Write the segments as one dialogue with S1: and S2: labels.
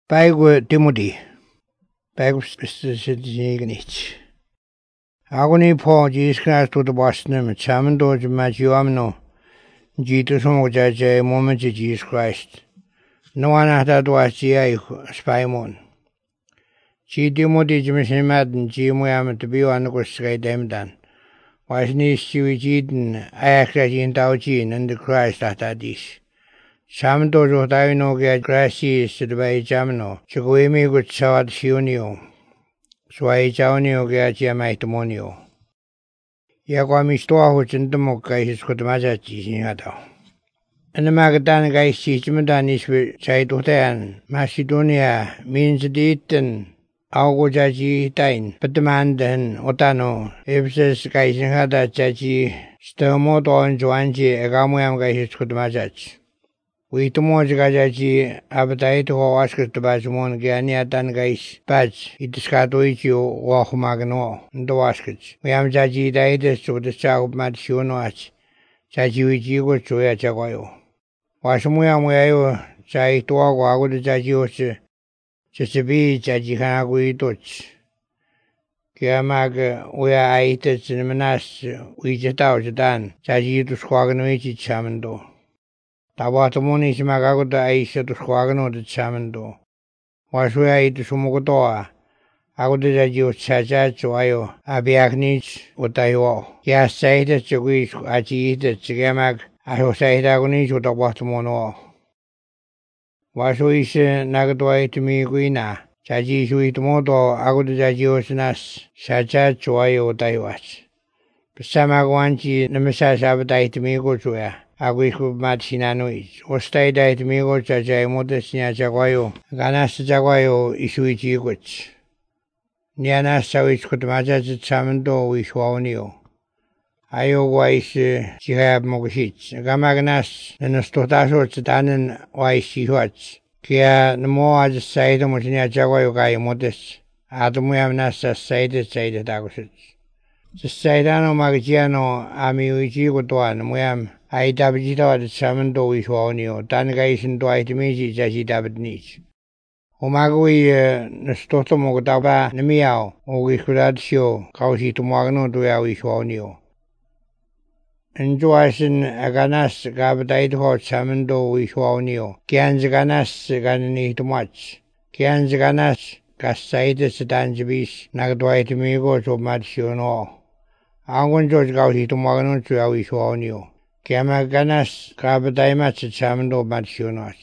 S1: Päigu Timothy. Päigu specialist. Agony po Jesus Christ to the Boston, Chamando, Machiamno, Jesus Mojaja, moment of Jesus Christ. No one had was G.I. Spymon. G. Timothy Jimmy Madden, G. Moyam to be on the Goskai Demdan. Was near Stewie Jeeden, I actually in Taujin and the Christ at this. Chamando Jotavino get grassy to the Bay Jamno, Chiguimi good Sawad Shunio. Sway Jaunio get Yamaitomonio. Yaquamistoa, which in the Mokai is good Mazachi in Hado. And the Magadan guy sees Madanis with Chaidotan, Macedonia means the eaten. Augo Jaji Tain, but the man then Otano, if says guys in Hada Jaji, Stomoto and Joanji, a Gamuam guys could Mazach. We to Mojaji, appetite or ask to Bazumon Gania Dan guys, Badge, it is Catoichu, Wahumagano, and the Waskets. We am Jaji died to the child Matshunoach, Jaji Jigo to Yachagoyo. Wasumuam where Jai to Agua the Jaji. Just a bee, Jaji Hanagui Dutch. Kiamag, where I ate it in the Manas, we just out done, Jaji to Squaganoichi Chamando. Tawatamoni is Magago the Aisha to Squagano the Chamando. Was where I ate Sumogotoa. I would Jaji Chaja Choyo, Abiagnich, Utayo. Yes, say that you wish Aji the Chigamag, I will say that Agonish with the Watamono. Was wish Nagadway to me Guina, Jaji Sweet Moto, Aguda Jajiosnas, Sacha Choyo Taiwas. Samagwanchi, Nemesis appetite to me go to her. I wish with Matsinanois, or stay there to me go to Jaimotasina Jaguayo, Ganas Jaguayo, Isuichi Guts. Niana Savage could Mazat Samando, wish Waonio. Ayo wise Jihab Mogashits, Gamagnas, and a Stotaso Tanan wise Shihuats. Kia the more as side of Mutinia Jaguayo Modest, Adamuamnas side Dagosits. The Saidano Magagiano, Ami Ujigotuan, Muam, I Dabjito at Samando with Waonio, Tangation to Itemiji Jaji David Nich. Omagui Nestoto Mogadaba, Nemiao, or we could add show, Kausi to Magno to Yawish Waonio. Enjoying Aganas Gabadite Hot Samando with Waonio, Kianzaganas Ganani too much. Kianzaganas Casaitis Danjabis, Nagdway to Migo to Matsuno. Angon George Gauti to Magno to Yawish Waonio. Kiamaganas Gabadaimas Samando Matsunos.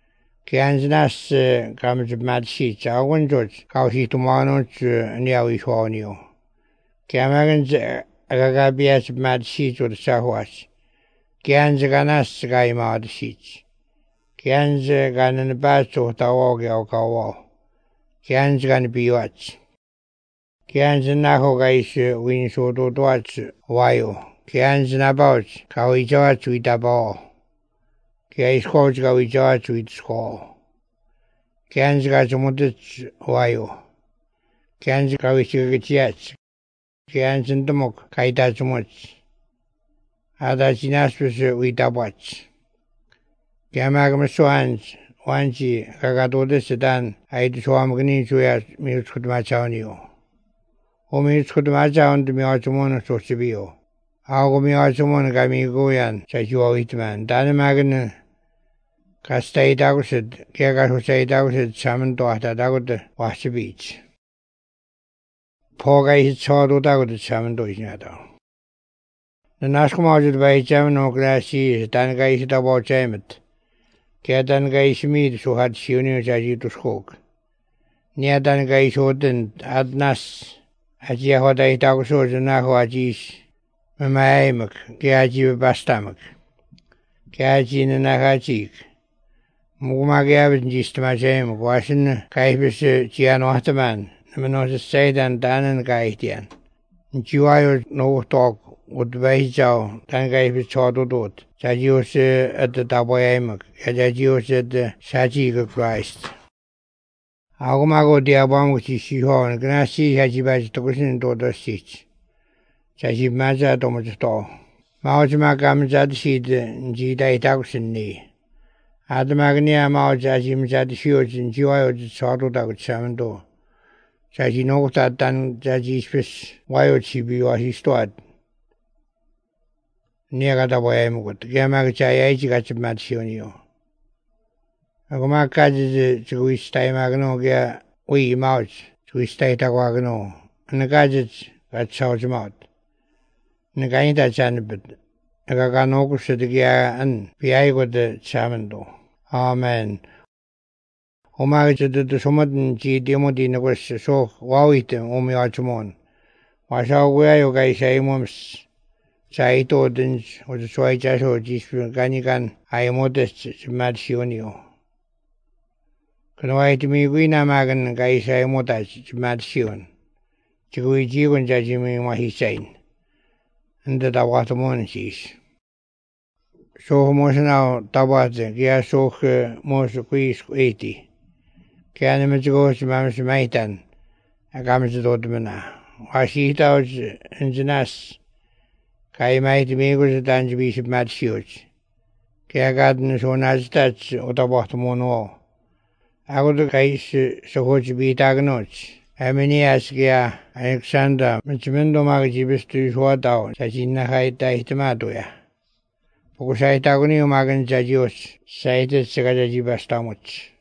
S1: Kianzanas comes Matshits, Angon George Gauti to Magno to Yawish Waonio. Kiamagans Agabias mad sheets with the Sahuas. Kianzaganas Gaima the sheets. Kianzagan in the bats of Tawogi or Kawa. Kianzagan be watch. Kianzanaho guys win so to watch Wayo. Kianzanabouts, Kawijawats with a ball. Kiais coach Kawijawats with score. Kianzagamutic Wayo. Kianzakawichats. Kians the Mok, Kaitas much. Adachinaspus with a watch. Kiamagam swans, Wanchi, Kagato the sedan, I had swam green to ask me to Machaunio. O me to Machaun to me Archimon so severe. I'll go me Archimon Gami Goyan, said you are Hitman. Danamagan Castay Dagoset, Kiagas say Dagoset, Salmon daughter Dagot, wash the beach. Poga is Chordo Dago the Chamando is Nado. The Nascomaj by Jamano Grassy is Tanga is about Jamet. Kiatanga is mead so had Shunius as you to smoke. Near Tanga is Odin Adnas as Yahoda Dagosos and Nahuajis. Mamaimak, Kiaji Bastamak. Kiaji and Nahajik. Mugmagavin Gistamajam, Washington, Kaibis Giano Hataman. Menos say dan and Gaitian. Juayo no talk would weigh Jow, Dan gave his child dot. Sajios at the Taboyamak, Sajios at the Sajiga Christ. Agomago diabam which is she horn, Gnassi Hajibaj to listen to the stitch. Saji Maza Domato. Maujamagam Zadsid, Jida Tausen. 아드마그니아 마오자지 자디 시오진 지와요지 저도다고 차면도 자지 노고따단 자지 스페스 와요 집이와 히스토앗 니아가다 보야 먹었다 게마그 자야이지 같이 맛시오니요 아고마까지 저거 이스타이마그노 게 우이 마오지 저거 이스타이타고 하그노 느가지 같이 오지 마오 느가 아니다 자는빛 느가 노고스드기야 안 비아이고드 차면도 아멘 오마그저도 소모든 지디모디 너고스 소 와위때 오미와주몬 와샤오고야 요가 이사이몸스 자이도든 오저 소이자소 지스분 가니간 아이모데스 마시오니오 그노아이트미구이나 마근 가이사이모다스 마시온 지구이 지군 자지미 마히사인 근데다 와토몬 시스 소호 모스나오 타바제 기아 소흐 모스 구이스 에이티 기아네메 지고스 마메스 마이탄 아가메스 도드메나 와시히타오즈 엔지나스 가이마이트 미구스 단지 비십 마치오즈 기아가드는 소나즈타츠 오타바토모노 아고드 가이스 소호즈 비타그노츠 아미니아스기아 알렉산더 미치멘도마그 지베스투 소아다오 자진나하이타 히트마도야 보고 사이타고니 음악은 자지오스 사이트스가 자지바스타모츠